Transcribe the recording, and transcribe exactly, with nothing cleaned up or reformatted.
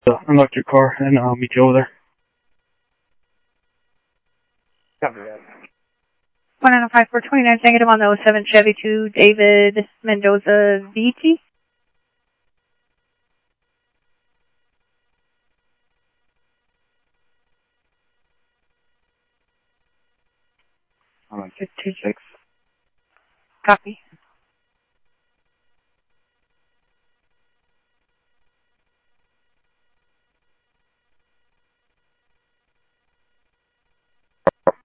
Uh, unlock your car and I'll meet you over there. Copy that. one nine five four two nine negative on the oh seven Chevy to David Mendoza V T. I'm on two two six. Copy.